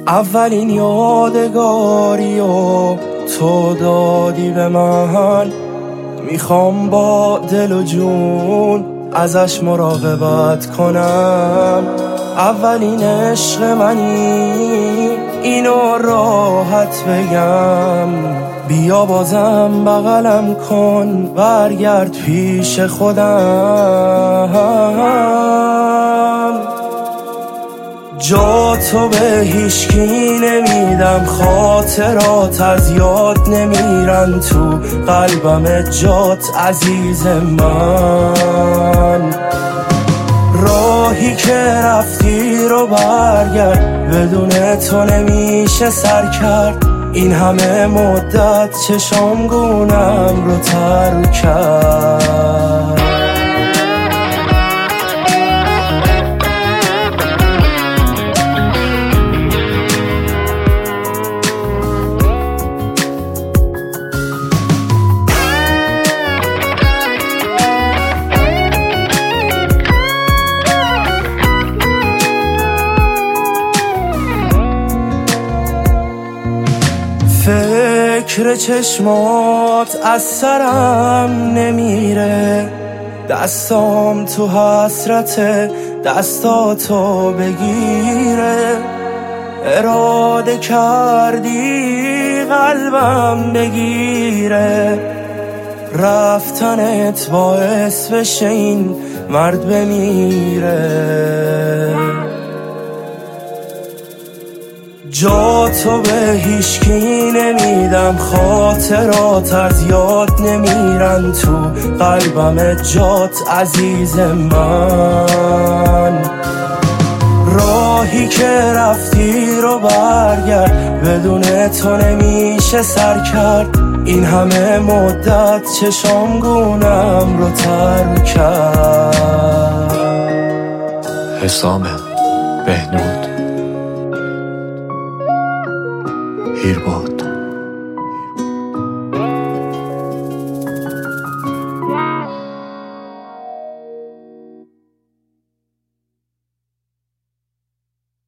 اولین یادگاری و تو دادی به من، میخوام با دل و جون ازش مراقبت کنم. اولین عشق منی، اینو راحت بگم. بیا بازم بغلم کن، برگرد پیش خودم. جا تو به هیچکی نمیدم، خاطرات از یاد نمیرن تو قلبم جات عزیز من. راهی که رفتی رو برگرد، بدون تو نمیشه سر کرد. این همه مدت چشام گونم رو تر کرد. فکر چشمات از سرم نمیره، دستام تو حسرت دستاتو بگیره. اراده کردی قلبم بگیره، رفتنت باعث بشه این مرد بمیره. جا تو به هیچکی نمیدم، خاطرات از یاد نمیرن تو قلبم جات عزیز من. راهی که رفتی رو برگرد، بدون تو نمیشه سر کرد. این همه مدت چشام گونم رو تر کرد. حسام بهنود هیرباد.